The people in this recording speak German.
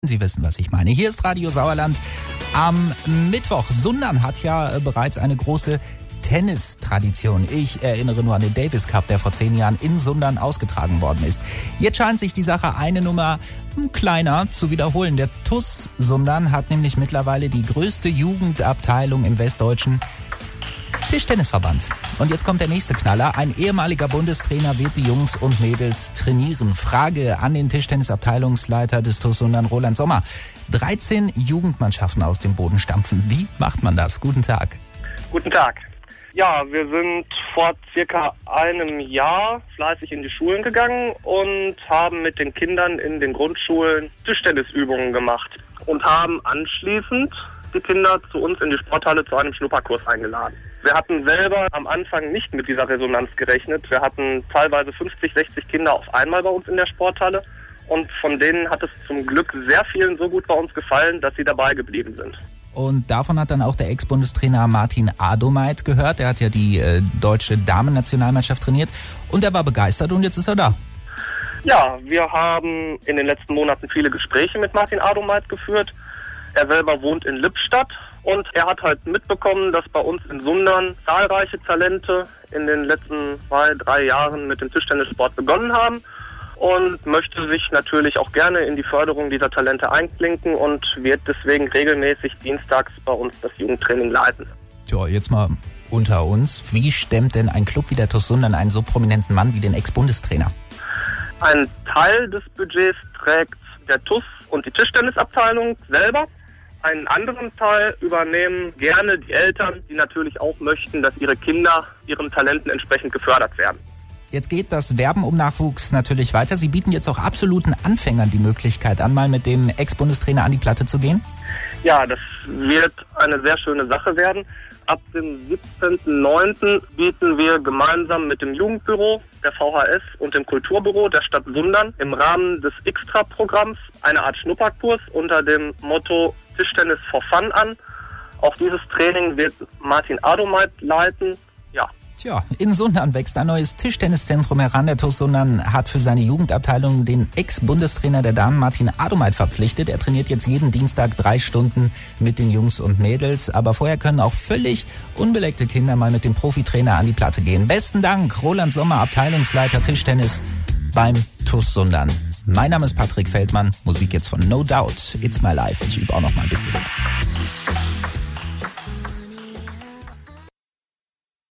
Sie wissen, was ich meine. Hier ist Radio Sauerland am Mittwoch. Sundern hat ja bereits eine große Tennistradition. Ich erinnere nur an den Davis Cup, der vor 10 Jahren in Sundern ausgetragen worden ist. Jetzt scheint sich die Sache eine Nummer kleiner zu wiederholen. Der TuS Sundern hat nämlich mittlerweile die größte Jugendabteilung im westdeutschen Tischtennisverband. Und jetzt kommt der nächste Knaller. Ein ehemaliger Bundestrainer wird die Jungs und Mädels trainieren. Frage an den Tischtennisabteilungsleiter des TuS Sundern, Roland Sommer. 13 Jugendmannschaften aus dem Boden stampfen. Wie macht man das? Guten Tag. Guten Tag. Ja, wir sind vor circa einem Jahr fleißig in die Schulen gegangen und haben mit den Kindern in den Grundschulen Tischtennisübungen gemacht und haben anschließend die Kinder zu uns in die Sporthalle zu einem Schnupperkurs eingeladen. Wir hatten selber am Anfang nicht mit dieser Resonanz gerechnet. Wir hatten teilweise 50, 60 Kinder auf einmal bei uns in der Sporthalle und von denen hat es zum Glück sehr vielen so gut bei uns gefallen, dass sie dabei geblieben sind. Und davon hat dann auch der Ex-Bundestrainer Martin Adomait gehört. Der hat ja die deutsche Damen-Nationalmannschaft trainiert und er war begeistert und jetzt ist er da. Ja, wir haben in den letzten Monaten viele Gespräche mit Martin Adomait geführt. Er selber wohnt in Lippstadt und er hat halt mitbekommen, dass bei uns in Sundern zahlreiche Talente in den letzten 2-3 Jahren mit dem Tischtennissport begonnen haben und möchte sich natürlich auch gerne in die Förderung dieser Talente einklinken und wird deswegen regelmäßig dienstags bei uns das Jugendtraining leiten. Tja, jetzt mal unter uns. Wie stemmt denn ein Club wie der TuS Sundern einen so prominenten Mann wie den Ex-Bundestrainer? Ein Teil des Budgets trägt der TuS und die Tischtennisabteilung selber. Einen anderen Teil übernehmen gerne die Eltern, die natürlich auch möchten, dass ihre Kinder ihren Talenten entsprechend gefördert werden. Jetzt geht das Werben um Nachwuchs natürlich weiter. Sie bieten jetzt auch absoluten Anfängern die Möglichkeit an, mal mit dem Ex-Bundestrainer an die Platte zu gehen? Ja, das wird eine sehr schöne Sache werden. Ab dem 17.09. bieten wir gemeinsam mit dem Jugendbüro, der VHS und dem Kulturbüro der Stadt Sundern im Rahmen des Extra-Programms eine Art Schnupperkurs unter dem Motto Tischtennis for Fun an. Auch dieses Training wird Martin Adomait leiten. Ja. Tja, in Sundern wächst ein neues Tischtenniszentrum heran. Der TuS Sundern hat für seine Jugendabteilung den Ex-Bundestrainer der Damen Martin Adomait verpflichtet. Er trainiert jetzt jeden Dienstag 3 Stunden mit den Jungs und Mädels. Aber vorher können auch völlig unbeleckte Kinder mal mit dem Profitrainer an die Platte gehen. Besten Dank, Roland Sommer, Abteilungsleiter Tischtennis beim TuS Sundern. Mein Name ist Patrick Feldmann. Musik jetzt von No Doubt. It's My Life. Ich übe auch noch mal ein bisschen.